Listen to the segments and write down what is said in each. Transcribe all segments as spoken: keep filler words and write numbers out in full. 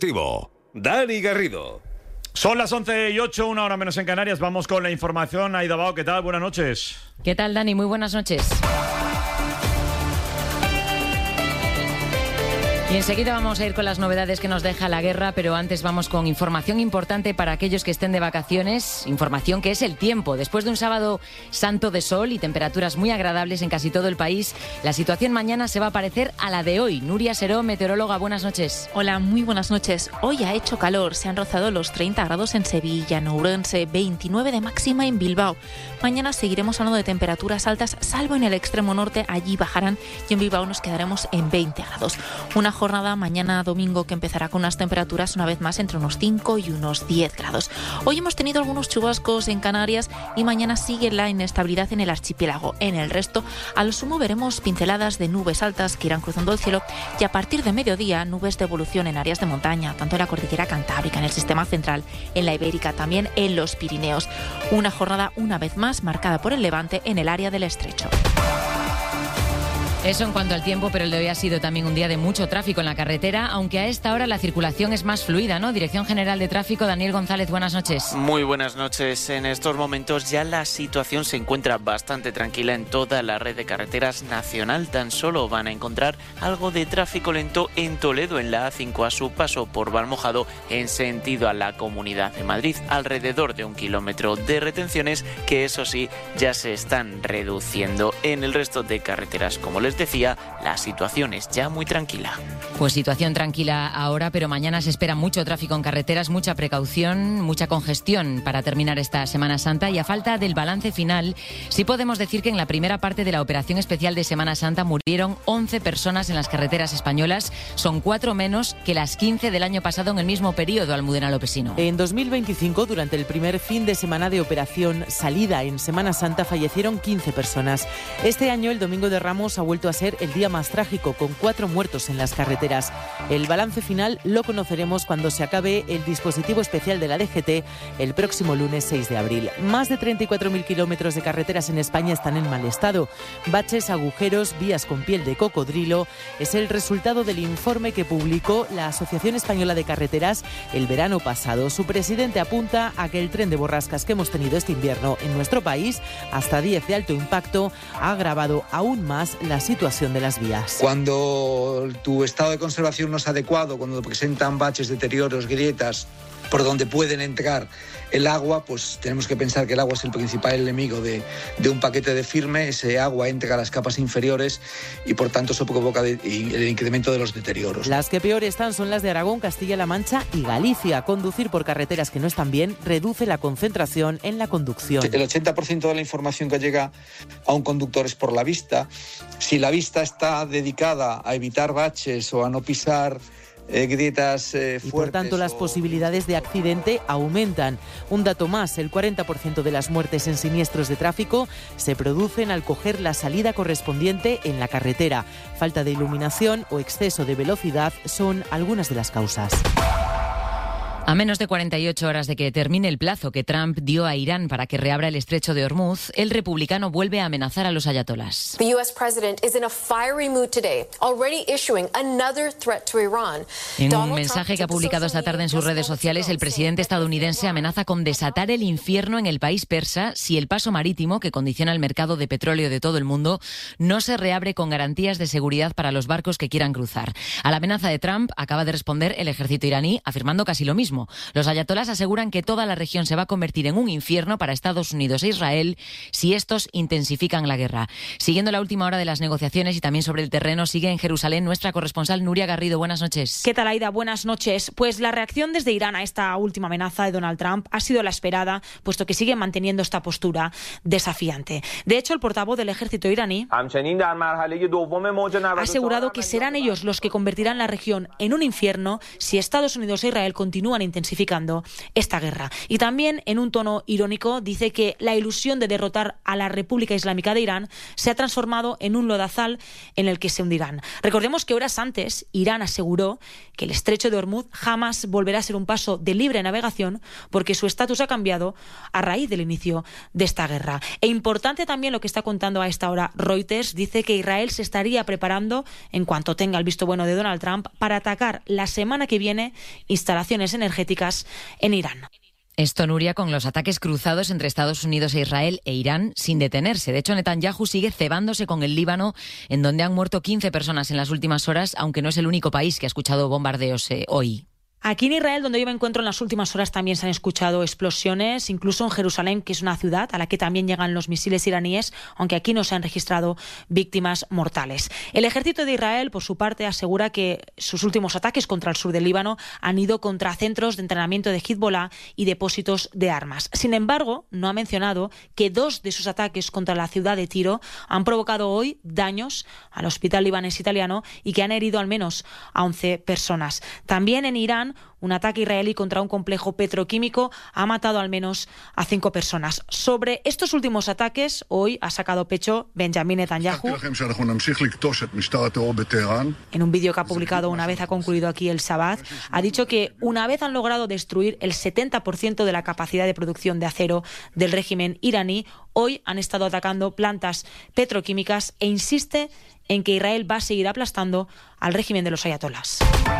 Activo. Dani Garrido. Son las once y ocho, una hora menos en Canarias. Vamos con la información. Aida Bao, ¿qué tal? Buenas noches. ¿Qué tal, Dani? Muy buenas noches. Y enseguida vamos a ir con las novedades que nos deja la guerra, pero antes vamos con información importante para aquellos que estén de vacaciones, información que es el tiempo. Después de un sábado santo de sol y temperaturas muy agradables en casi todo el país, la situación mañana se va a parecer a la de hoy. Nuria Seró, meteoróloga, buenas noches. Hola, muy buenas noches. Hoy ha hecho calor, se han rozado los treinta grados en Sevilla, en Ourense, veintinueve de máxima en Bilbao. Mañana seguiremos hablando de temperaturas altas, salvo en el extremo norte, allí bajarán y en Bilbao nos quedaremos en veinte grados. Una jornada mañana domingo que empezará con unas temperaturas una vez más entre unos cinco y unos diez grados. Hoy hemos tenido algunos chubascos en Canarias y mañana sigue la inestabilidad en el archipiélago. En el resto, a lo sumo veremos pinceladas de nubes altas que irán cruzando el cielo y a partir de mediodía nubes de evolución en áreas de montaña, tanto en la cordillera Cantábrica, en el sistema central, en la Ibérica, también en los Pirineos. Una jornada una vez más marcada por el levante en el área del estrecho. Eso en cuanto al tiempo, pero el de hoy ha sido también un día de mucho tráfico en la carretera, aunque a esta hora la circulación es más fluida, ¿no? Dirección General de Tráfico, Daniel González, buenas noches. Muy buenas noches. En estos momentos ya la situación se encuentra bastante tranquila en toda la red de carreteras nacional. Tan solo van a encontrar algo de tráfico lento en Toledo, en la A cinco, a su paso por Valmojado en sentido a la Comunidad de Madrid. Alrededor de un kilómetro de retenciones que, eso sí, ya se están reduciendo. En el resto de carreteras, como les decía, la situación es ya muy tranquila. Pues situación tranquila ahora, pero mañana se espera mucho tráfico en carreteras, mucha precaución, mucha congestión para terminar esta Semana Santa, y a falta del balance final, sí podemos decir que en la primera parte de la operación especial de Semana Santa murieron once personas en las carreteras españolas. Son cuatro menos que las quince del año pasado en el mismo periodo, Almudena Lopesino. En dos mil veinticinco, durante el primer fin de semana de operación salida en Semana Santa, fallecieron quince personas. Este año, el Domingo de Ramos ha vuelto a ser el día más trágico, con cuatro muertos en las carreteras. El balance final lo conoceremos cuando se acabe el dispositivo especial de la D G T el próximo lunes seis de abril. Más de treinta y cuatro mil kilómetros de carreteras en España están en mal estado. Baches, agujeros, vías con piel de cocodrilo es el resultado del informe que publicó la Asociación Española de Carreteras el verano pasado. Su presidente apunta a que el tren de borrascas que hemos tenido este invierno en nuestro país, hasta diez de alto impacto, ha agravado aún más la situación de las vías. Cuando tu estado de conservación no es adecuado, cuando presentan baches, deterioros, grietas por donde pueden entrar el agua, pues tenemos que pensar que el agua es el principal enemigo de, de un paquete de firme. Ese agua entra a las capas inferiores y por tanto eso provoca de, el incremento de los deterioros. Las que peor están son las de Aragón, Castilla-La Mancha y Galicia. Conducir por carreteras que no están bien reduce la concentración en la conducción. El ochenta por ciento de la información que llega a un conductor es por la vista. Si la vista está dedicada a evitar baches o a no pisar Eh, grietas eh, fuertes. Y por tanto, las o... posibilidades de accidente aumentan. Un dato más, el cuarenta por ciento de las muertes en siniestros de tráfico se producen al coger la salida correspondiente en la carretera. Falta de iluminación o exceso de velocidad son algunas de las causas. A menos de cuarenta y ocho horas de que termine el plazo que Trump dio a Irán para que reabra el estrecho de Hormuz, el republicano vuelve a amenazar a los ayatolás. The U S president is in a fiery mood today, already issuing another threat to Iran. En un mensaje que ha publicado esta tarde en sus redes sociales, el presidente estadounidense amenaza con desatar el infierno en el país persa si el paso marítimo, que condiciona el mercado de petróleo de todo el mundo, no se reabre con garantías de seguridad para los barcos que quieran cruzar. A la amenaza de Trump acaba de responder el ejército iraní, afirmando casi lo mismo. Los ayatolás aseguran que toda la región se va a convertir en un infierno para Estados Unidos e Israel si estos intensifican la guerra. Siguiendo la última hora de las negociaciones y también sobre el terreno, sigue en Jerusalén nuestra corresponsal Nuria Garrido. Buenas noches. ¿Qué tal, Aida? Buenas noches. Pues la reacción desde Irán a esta última amenaza de Donald Trump ha sido la esperada, puesto que sigue manteniendo esta postura desafiante. De hecho, el portavoz del ejército iraní ha asegurado que serán ellos los que convertirán la región en un infierno si Estados Unidos e Israel continúan continúan intensificando esta guerra. Y también, en un tono irónico, dice que la ilusión de derrotar a la República Islámica de Irán se ha transformado en un lodazal en el que se hundirán. Recordemos que horas antes Irán aseguró que el estrecho de Hormuz jamás volverá a ser un paso de libre navegación porque su estatus ha cambiado a raíz del inicio de esta guerra. E importante también lo que está contando a esta hora Reuters, dice que Israel se estaría preparando, en cuanto tenga el visto bueno de Donald Trump, para atacar la semana que viene instalaciones energéticas en Irán. Esto, Nuria, con los ataques cruzados entre Estados Unidos e Israel e Irán sin detenerse. De hecho, Netanyahu sigue cebándose con el Líbano, en donde han muerto quince personas en las últimas horas, aunque no es el único país que ha escuchado bombardeos eh, hoy. Aquí en Israel, donde yo me encuentro, en las últimas horas también se han escuchado explosiones, incluso en Jerusalén, que es una ciudad a la que también llegan los misiles iraníes, aunque aquí no se han registrado víctimas mortales. El ejército de Israel, por su parte, asegura que sus últimos ataques contra el sur del Líbano han ido contra centros de entrenamiento de Hezbollah y depósitos de armas. Sin embargo, no ha mencionado que dos de sus ataques contra la ciudad de Tiro han provocado hoy daños al hospital libanés italiano y que han herido al menos a once personas. También en Irán, un ataque israelí contra un complejo petroquímico ha matado al menos a cinco personas. Sobre estos últimos ataques, hoy ha sacado pecho Benjamin Netanyahu. En un vídeo que ha publicado una vez ha concluido aquí el Shabbat, ha dicho que una vez han logrado destruir el setenta por ciento de la capacidad de producción de acero del régimen iraní, hoy han estado atacando plantas petroquímicas e insiste en que Israel va a seguir aplastando al régimen de los ayatolás.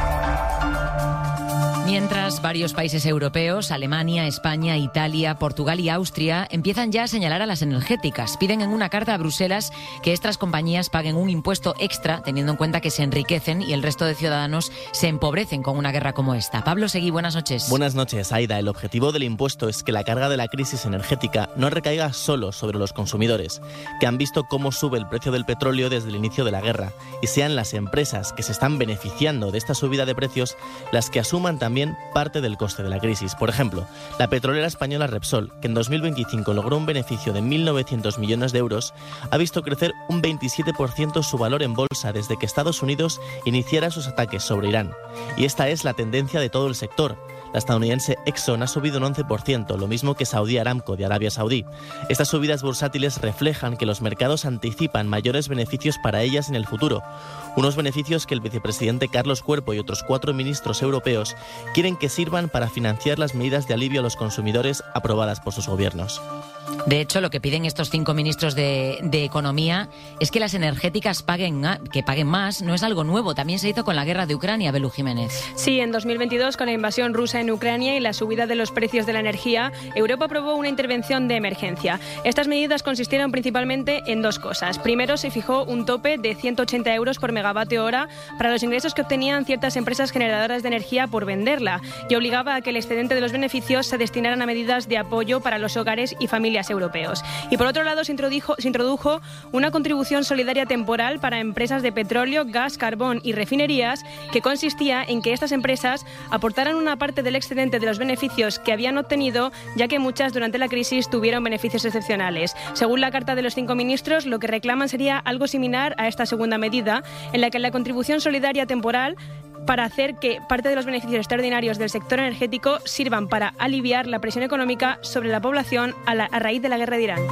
Mientras, varios países europeos, Alemania, España, Italia, Portugal y Austria, empiezan ya a señalar a las energéticas. Piden en una carta a Bruselas que estas compañías paguen un impuesto extra, teniendo en cuenta que se enriquecen y el resto de ciudadanos se empobrecen con una guerra como esta. Pablo Seguí, buenas noches. Buenas noches, Aida. El objetivo del impuesto es que la carga de la crisis energética no recaiga solo sobre los consumidores, que han visto cómo sube el precio del petróleo desde el inicio de la guerra, y sean las empresas que se están beneficiando de esta subida de precios las que asuman también parte del coste de la crisis. Por ejemplo, la petrolera española Repsol, que en dos mil veinticinco logró un beneficio de mil novecientos millones de euros, ha visto crecer un veintisiete por ciento su valor en bolsa desde que Estados Unidos iniciara sus ataques sobre Irán. Y esta es la tendencia de todo el sector. La estadounidense Exxon ha subido un once por ciento, lo mismo que Saudi Aramco de Arabia Saudí. Estas subidas bursátiles reflejan que los mercados anticipan mayores beneficios para ellas en el futuro. Unos beneficios que el vicepresidente Carlos Cuerpo y otros cuatro ministros europeos quieren que sirvan para financiar las medidas de alivio a los consumidores aprobadas por sus gobiernos. De hecho, lo que piden estos cinco ministros de, de Economía es que las energéticas paguen, que paguen más. No es algo nuevo, también se hizo con la guerra de Ucrania, Belú Jiménez. Sí, en dos mil veintidós, con la invasión rusa en Ucrania y la subida de los precios de la energía, Europa aprobó una intervención de emergencia. Estas medidas consistieron principalmente en dos cosas. Primero, se fijó un tope de ciento ochenta euros por megavatio hora para los ingresos que obtenían ciertas empresas generadoras de energía por venderla, y obligaba a que el excedente de los beneficios se destinaran a medidas de apoyo para los hogares y familias europeos. Y por otro lado, se introdujo, se introdujo una contribución solidaria temporal para empresas de petróleo, gas, carbón y refinerías, que consistía en que estas empresas aportaran una parte del excedente de los beneficios que habían obtenido, ya que muchas durante la crisis tuvieron beneficios excepcionales. Según la carta de los cinco ministros, lo que reclaman sería algo similar a esta segunda medida, en la que la contribución solidaria temporal para hacer que parte de los beneficios extraordinarios del sector energético sirvan para aliviar la presión económica sobre la población a, la, a raíz de la guerra de Irán.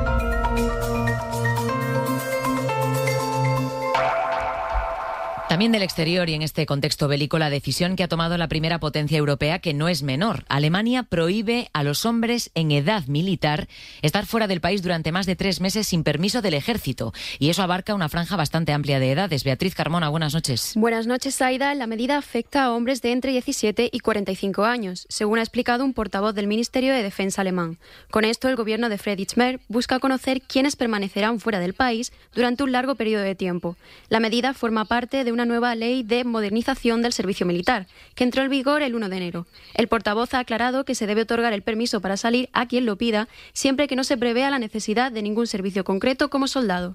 También del exterior y en este contexto bélico, la decisión que ha tomado la primera potencia europea, que no es menor. Alemania prohíbe a los hombres en edad militar estar fuera del país durante más de tres meses sin permiso del ejército. Y eso abarca una franja bastante amplia de edades. Beatriz Carmona, buenas noches. Buenas noches, Aida. La medida afecta a hombres de entre diecisiete y cuarenta y cinco años, según ha explicado un portavoz del Ministerio de Defensa alemán. Con esto, el gobierno de Friedrich Merz busca conocer quiénes permanecerán fuera del país durante un largo periodo de tiempo. La medida forma parte de una nueva ley de modernización del servicio militar, que entró en vigor el uno de enero. El portavoz ha aclarado que se debe otorgar el permiso para salir a quien lo pida, siempre que no se prevea la necesidad de ningún servicio concreto como soldado.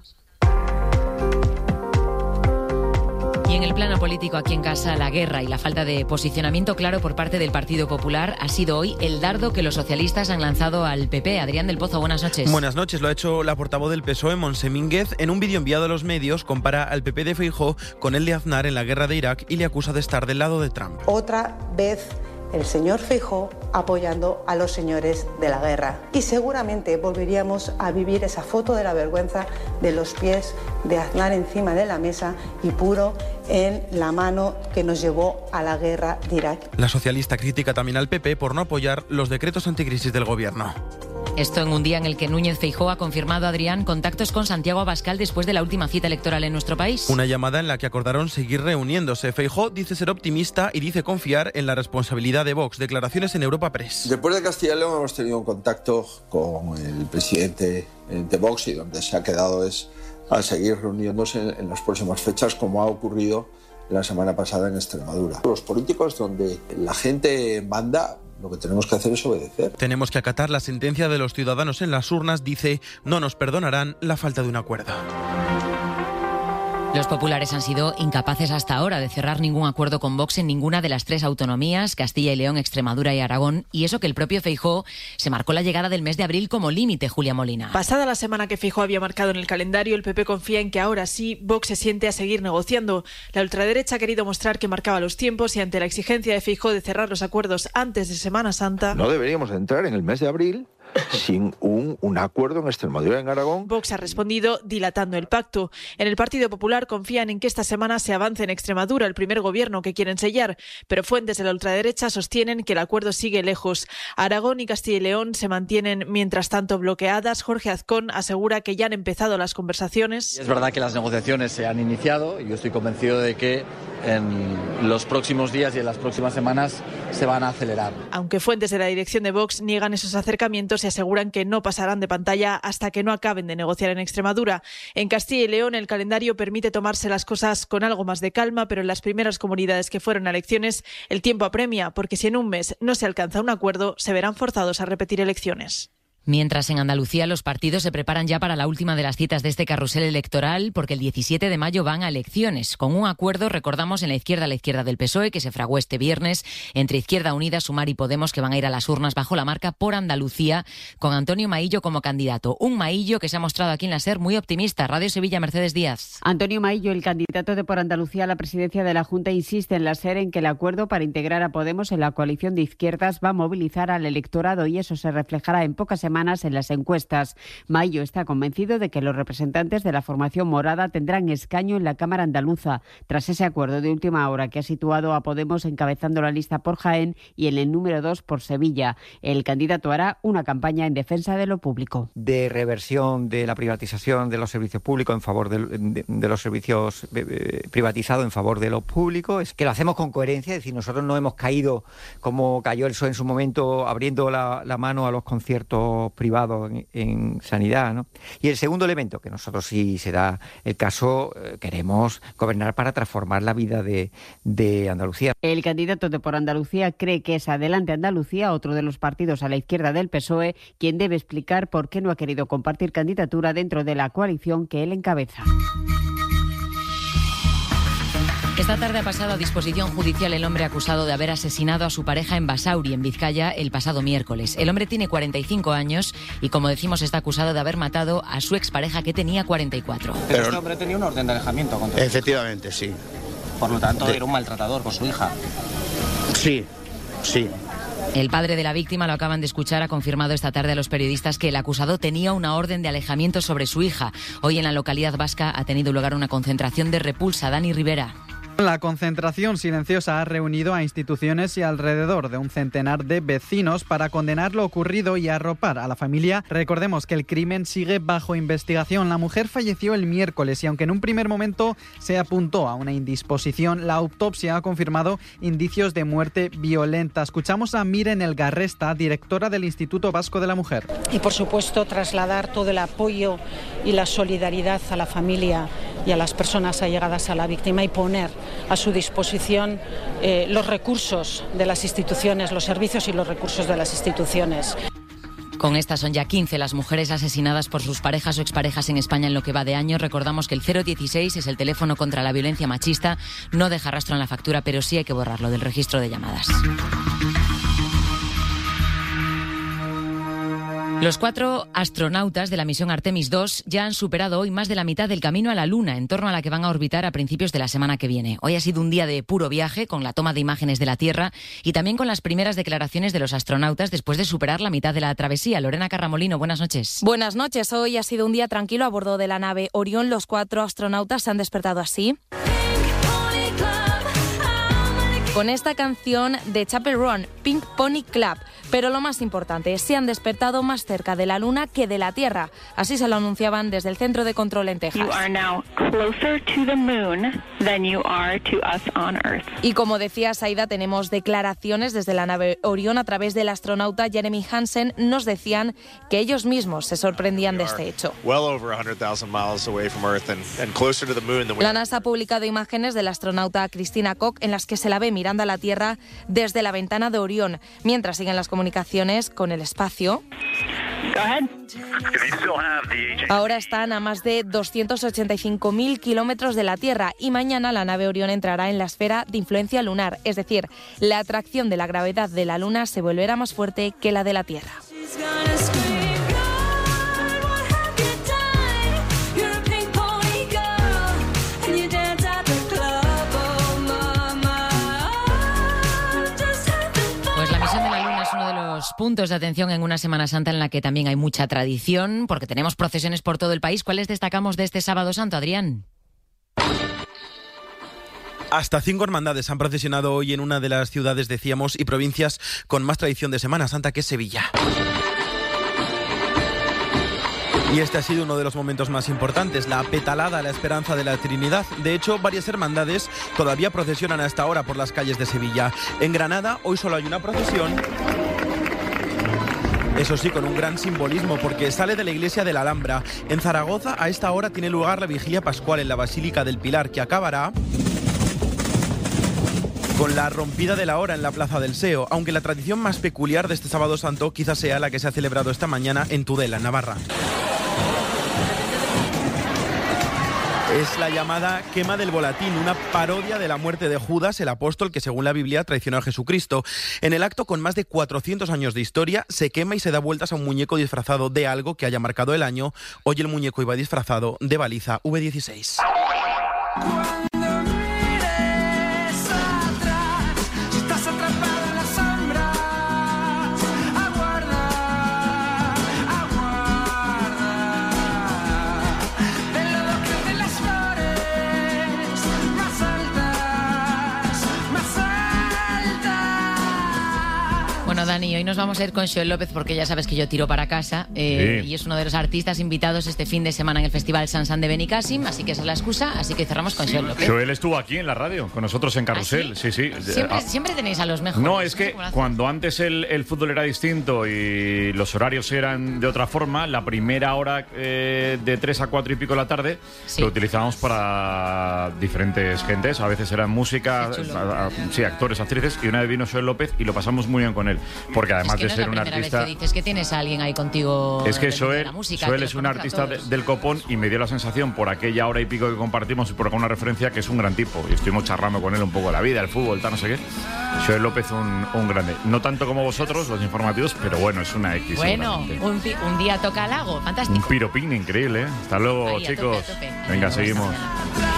Y en el plano político aquí en casa, la guerra y la falta de posicionamiento claro por parte del Partido Popular ha sido hoy el dardo que los socialistas han lanzado al P P. Adrián del Pozo, buenas noches. Buenas noches. Lo ha hecho la portavoz del P S O E, Montse Mínguez. En un vídeo enviado a los medios, compara al P P de Feijóo con el de Aznar en la guerra de Irak y le acusa de estar del lado de Trump. Otra vez el señor Feijóo apoyando a los señores de la guerra. Y seguramente volveríamos a vivir esa foto de la vergüenza de los pies de Aznar encima de la mesa y Puro en la mano que nos llevó a la guerra de Irak. La socialista critica también al P P por no apoyar los decretos anticrisis del gobierno. Esto en un día en el que Núñez Feijóo ha confirmado, Adrián, contactos con Santiago Abascal después de la última cita electoral en nuestro país. Una llamada en la que acordaron seguir reuniéndose. Feijóo dice ser optimista y dice confiar en la responsabilidad de Vox. Declaraciones en Europa Press. Después de Castilla y León hemos tenido un contacto con el presidente de Vox y donde se ha quedado es a seguir reuniéndose en las próximas fechas, como ha ocurrido la semana pasada en Extremadura. Los políticos donde la gente manda, lo que tenemos que hacer es obedecer. Tenemos que acatar la sentencia de los ciudadanos en las urnas, dice, no nos perdonarán la falta de un acuerdo. Los populares han sido incapaces hasta ahora de cerrar ningún acuerdo con Vox en ninguna de las tres autonomías, Castilla y León, Extremadura y Aragón, y eso que el propio Feijóo se marcó la llegada del mes de abril como límite, Julia Molina. Pasada la semana que Feijóo había marcado en el calendario, el P P confía en que ahora sí Vox se siente a seguir negociando. La ultraderecha ha querido mostrar que marcaba los tiempos y ante la exigencia de Feijóo de cerrar los acuerdos antes de Semana Santa... No deberíamos entrar en el mes de abril sin un, un acuerdo en Extremadura y en Aragón. Vox ha respondido dilatando el pacto. En el Partido Popular confían en que esta semana se avance en Extremadura, el primer gobierno que quieren sellar, pero fuentes de la ultraderecha sostienen que el acuerdo sigue lejos. Aragón y Castilla y León se mantienen mientraz tanto bloqueadas. Jorge Azcón asegura que ya han empezado las conversaciones. Es verdad que las negociaciones se han iniciado y yo estoy convencido de que en los próximos días y en las próximas semanas se van a acelerar. Aunque fuentes de la dirección de Vox niegan esos acercamientos y aseguran que no pasarán de pantalla hasta que no acaben de negociar en Extremadura. En Castilla y León el calendario permite tomarse las cosas con algo más de calma, pero en las primeras comunidades que fueron a elecciones el tiempo apremia, porque si en un mes no se alcanza un acuerdo, se verán forzados a repetir elecciones. Mientras en Andalucía los partidos se preparan ya para la última de las citas de este carrusel electoral, porque el diecisiete de mayo van a elecciones, con un acuerdo, recordamos, en la izquierda a la izquierda del P S O E, que se fraguó este viernes entre Izquierda Unida, Sumar y Podemos, que van a ir a las urnas bajo la marca Por Andalucía, con Antonio Maillo como candidato. Un Maillo que se ha mostrado aquí en la SER muy optimista. Radio Sevilla, Mercedes Díaz. Antonio Maillo, el candidato de Por Andalucía a la presidencia de la Junta, insiste en la SER en que el acuerdo para integrar a Podemos en la coalición de izquierdas va a movilizar al electorado y eso se reflejará en pocas semanas en las encuestas. Maillo está convencido de que los representantes de la formación morada tendrán escaño en la Cámara andaluza, tras ese acuerdo de última hora que ha situado a Podemos encabezando la lista por Jaén y en el número dos por Sevilla. El candidato hará una campaña en defensa de lo público. De reversión de la privatización de los servicios públicos en favor de, de, de los servicios eh, privatizados en favor de lo público. Es que lo hacemos con coherencia, es decir, nosotros no hemos caído como cayó el P S O E en su momento abriendo la, la mano a los conciertos privados En, en sanidad, ¿no? Y el segundo elemento, que nosotros sí se da el caso, eh, queremos gobernar para transformar la vida de, de Andalucía. El candidato de Por Andalucía cree que es Adelante Andalucía, otro de los partidos a la izquierda del P S O E, quien debe explicar por qué no ha querido compartir candidatura dentro de la coalición que él encabeza. Esta tarde ha pasado a disposición judicial el hombre acusado de haber asesinado a su pareja en Basauri, en Vizcaya, el pasado miércoles. El hombre tiene cuarenta y cinco años y, como decimos, está acusado de haber matado a su expareja, que tenía cuarenta y cuatro. Pero este hombre tenía un orden de alejamiento contra él. Efectivamente, sí. Por lo tanto, De... era un maltratador con su hija. Sí, sí. El padre de la víctima, lo acaban de escuchar, ha confirmado esta tarde a los periodistas que el acusado tenía una orden de alejamiento sobre su hija. Hoy en la localidad vasca ha tenido lugar una concentración de repulsa. Dani Rivera. La concentración silenciosa ha reunido a instituciones y alrededor de un centenar de vecinos para condenar lo ocurrido y arropar a la familia. Recordemos que el crimen sigue bajo investigación. La mujer falleció el miércoles y aunque en un primer momento se apuntó a una indisposición, la autopsia ha confirmado indicios de muerte violenta. Escuchamos a Miren Elgarresta, directora del Instituto Vasco de la Mujer. Y por supuesto trasladar todo el apoyo y la solidaridad a la familia y a las personas allegadas a la víctima y poner a su disposición eh, los recursos de las instituciones, los servicios y los recursos de las instituciones. Con estas son ya quince las mujeres asesinadas por sus parejas o exparejas en España en lo que va de año. Recordamos que el cero dieciséis es el teléfono contra la violencia machista. No deja rastro en la factura, pero sí hay que borrarlo del registro de llamadas. Los cuatro astronautas de la misión Artemis dos ya han superado hoy más de la mitad del camino a la Luna, en torno a la que van a orbitar a principios de la semana que viene. Hoy ha sido un día de puro viaje, con la toma de imágenes de la Tierra y también con las primeras declaraciones de los astronautas después de superar la mitad de la travesía. Lorena Carramolino, buenas noches. Buenas noches. Hoy ha sido un día tranquilo a bordo de la nave Orión. Los cuatro astronautas se han despertado así, con esta canción de Chapel Roan, Pink Pony Club. Pero lo más importante, se han despertado más cerca de la Luna que de la Tierra. Así se lo anunciaban desde el centro de control en Texas. You are now closer to the moon than you are to us on Earth. Y como decía Saida, tenemos declaraciones desde la nave Orión a través del astronauta Jeremy Hansen. Nos decían que ellos mismos se sorprendían de este hecho. La NASA ha publicado imágenes de la astronauta Christina Koch en las que se la ve mirando a la Tierra desde la ventana de Orión, mientras siguen las comunicaciones con el espacio. Ahora están a más de doscientos ochenta y cinco mil kilómetros de la Tierra y mañana la nave Orión entrará en la esfera de influencia lunar, es decir, la atracción de la gravedad de la Luna se volverá más fuerte que la de la Tierra. Puntos de atención en una Semana Santa en la que también hay mucha tradición, porque tenemos procesiones por todo el país. ¿Cuáles destacamos de este Sábado Santo, Adrián? Hasta cinco hermandades han procesionado hoy en una de las ciudades, decíamos, y provincias con más tradición de Semana Santa, que es Sevilla. Y este ha sido uno de los momentos más importantes, la petalada a la esperanza de la Trinidad. De hecho, varias hermandades todavía procesionan hasta ahora por las calles de Sevilla. En Granada, hoy solo hay una procesión. Eso sí, con un gran simbolismo, porque sale de la iglesia de la Alhambra. En Zaragoza, a esta hora tiene lugar la vigilia pascual en la Basílica del Pilar, que acabará con la rompida de la hora en la Plaza del Seo, aunque la tradición más peculiar de este Sábado Santo quizás sea la que se ha celebrado esta mañana en Tudela, en Navarra. Es la llamada quema del volatín, una parodia de la muerte de Judas, el apóstol que según la Biblia traicionó a Jesucristo. En el acto, con más de cuatrocientos años de historia, se quema y se da vueltas a un muñeco disfrazado de algo que haya marcado el año. Hoy el muñeco iba disfrazado de baliza V dieciséis. Bueno, Dani, hoy nos vamos a ir con Xoel López porque ya sabes que yo tiro para casa eh, sí. y es uno de los artistas invitados este fin de semana en el Festival Sansan de Benicàssim, así que esa es la excusa, así que cerramos con Xoel López. Xoel estuvo aquí en la radio, con nosotros en Carrusel. ¿Ah, sí? sí, sí. Siempre, ah. siempre tenéis a los mejores. No, es que cuando antes el, el fútbol era distinto y los horarios eran de otra forma, la primera hora eh, de tres a cuatro y pico de la tarde sí. lo utilizábamos para diferentes gentes, a veces eran música, a, a, sí, actores, actrices, y una vez vino Xoel López y lo pasamos muy bien con él, porque además es que de no ser es la un primera artista... vez que dices que tienes a alguien ahí contigo. Es que de, Xoel, de la música, Xoel que es un artista de, del copón y me dio la sensación por aquella hora y pico que compartimos y por alguna referencia que es un gran tipo. Y estuvimos charlando con él un poco de la vida, el fútbol, tal, no sé qué. Xoel López, un, un grande. No tanto como vosotros, los informativos, pero bueno, es una X. Bueno, un, un día toca al lago, fantástico. Un piropín increíble, ¿eh? Hasta luego, ahí, chicos. A tope, a tope. Venga, seguimos.